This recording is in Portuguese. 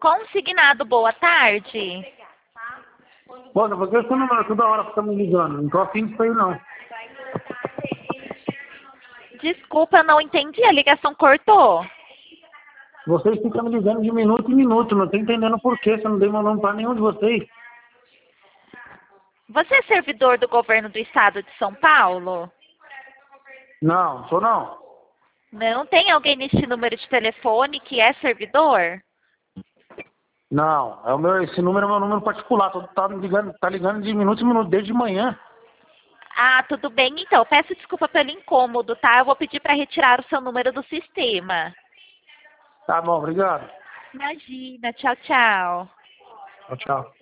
Consignado, boa tarde. Moça, por que você não vai toda hora ficar me ligando? Não tô afim disso aí, não. Desculpa, eu não entendi, a ligação cortou. Vocês ficam me ligando de minuto em minuto, não tô entendendo por quê. Você não deu meu nome pra nenhum de vocês. Você é servidor do governo do estado de São Paulo? Não, sou não. Não tem alguém neste número de telefone que é servidor? Não, esse número é meu número particular. Tá ligando de minuto em minuto, desde de manhã. Ah, tudo bem então. Peço desculpa pelo incômodo, tá? Eu vou pedir para retirar o seu número do sistema. Tá bom, obrigado. Imagina, tchau, tchau. Tchau, tchau.